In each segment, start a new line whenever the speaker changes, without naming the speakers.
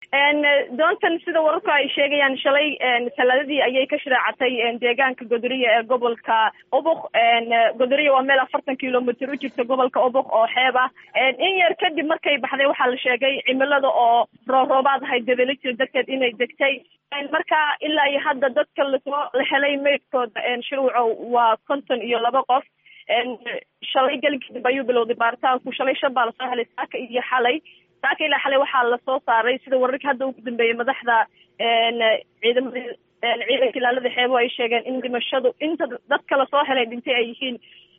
doontan sida wararku ay sheegayaan shalay talaadadii ayay ka shiraacatay deegaanka Godoriya ee gobolka Oboq. Godoriya waa meel 40 kilomitir u jirta gobolka Oboq oo xeeb ah. In yar kadib markay baxday waxaa la sheegay cimilada oo roobaad ahay dabeelay dadkeed inay degtay. Marka ilaa iyo hadda dadka la helay meydkooda shuruuco waa 52 qof. shalay galkii ayuu bilowday baaritaanku. Shalay shabaa la soo helay saaka iyo xalay. saaka ilaa xalay waxaa la soo saaray sida wararka hadda ugu dambeeyay madaxda ciidamada ilaalada xeebo ay sheegeen in dhimashadu inta dadka la soo helay dhintay ay yihiin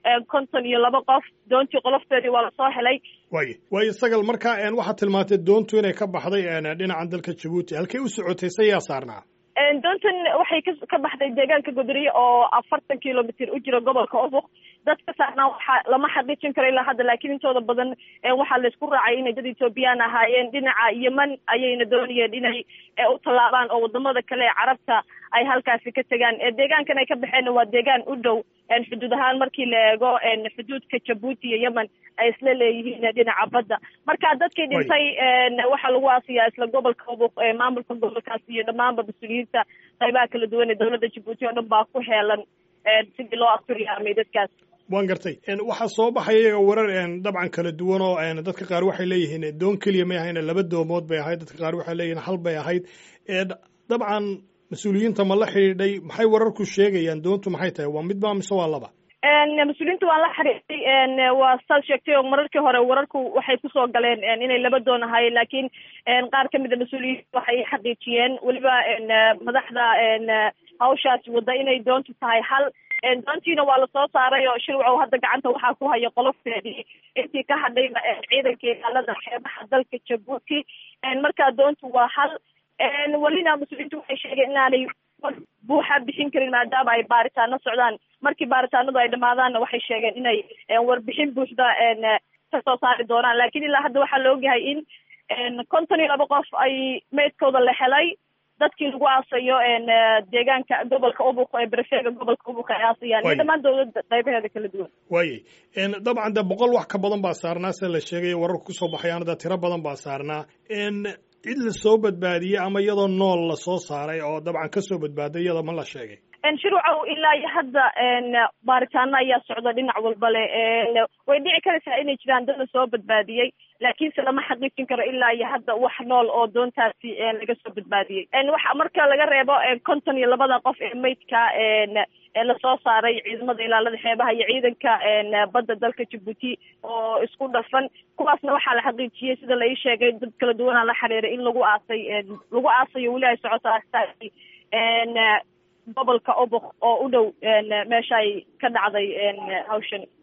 52 qof. doontii qolofteedii waa la soo helay.
way sagal marka waxaad tilmaantay doontu inay ka baxday dhinacan dalka Djibouti. halkay u socotay sayaa saarnaa?
doontan waxay ka baxday deegaanka Godoriya oo 40 kilomitir u jira gobolka Oboq. dadka saarnaa waxa lama xaqiijin karo ilaa hadda, laakiin intooda badan waxaa la isku raacay inay dad Ethiopian ahaayeen. dhinaca Yemen ayayna doonayeen inay u tallaabaan oo wadamada kale ee Carabta ay halkaasi ka tagaan. deegaankan ay ka baxeen waa deegaan u dhow xuduud ahaan markii la eego xuduudka Djibouti iyo Yemen ay isla leeyihiin dhinaca badda. marka dadkii dhintay waxaa lagu aasiyaa isla gobolka Oboq. maamulka gobolkaas iyo dhammaanba mas'uuliyiinta qaybaha kala duwan ee dowladda Djibouti oo dhan baa ku heelan sidii loo afturiyaamay dadkaas.
waan gartay. waxaa soo baxay iyaga warar dabcan kala duwan oo dadka qaar waxay leeyihiin doon keliya may ahayn, 2 doomood bay ahayd. dadka qaar waxay leeyihiin hal bay ahayd. dabcan mas-uuliyiinta ma la xidhiidhay? maxay wararku sheegayaan? doontu maxay tahay? waa midba mise waa laba?
mas-uuliyiinta waa la xiriiray. waa saad sheegtay oo mararkii hore wararku waxay kusoo galeen inay 2 doon ahaayeen, laakiin qaar ka mid a mas-uuliyiinta waxay xaqiijiyeen weliba madaxda hawshaas wada inay doontu tahay hal. doontiina waa lasoo saaray oo shirwacow hadda gacanta waxaa ku haya qolofteedii intii ka hadhay ciidanka ilaalada xeebaha dalka Djibouti. markaa doontu waa hal. welina mas-uuliyiintu waxay sheegeen inaanay buuxa bixin karin maadaama ay baaritaano socdaan. markii baaritaanadu ay dhamaadaanna waxay sheegeen inay warbixin buuxda ka soo saari doonaan. laakiin ilaa hadda waxaa la ogyahay in 52 qof ay meydkooda la helay. dadkii lagu aasayo deegaanka gobolka Oboq ee barafeega gobolka Oboq ay aasayaan iyo dhammaan dowladda qaybaheeda kala duwan.
dabcan de 100 wax ka badan baa saarnaa sida la sheegay wararku ku soo baxayaan. tiro badan baa saarnaa. cid la soo badbaadiyey ama iyadoo nool la soo saaray oo dabcan ka soo badbaaday iyada ma la sheegay?
shuruucow ilaa iyo hadda baaritaano ayaa socda dhinac walba le. way dhici karaysaa inay jiraan dad la soo badbaadiyey, laakiinse lama xaqiijin karo ilaa iyo hadda wax nool oo doontaasi laga soo badbaadiyey. waxa marka laga reebo 52 qof ee meydka lasoo saaray ciidamada ilaalada xeebaha iyo ciidanka badda dalka Djibouti oo isku dhafan. kuwaasna waxaa la xaqiijiyey sida la ii sheegay dad kala duwan la xiriiray in lagu aasayo weli ay socoto aastaasi gobolka Oboq oo u dhow meesha ay ka dhacday hawshan.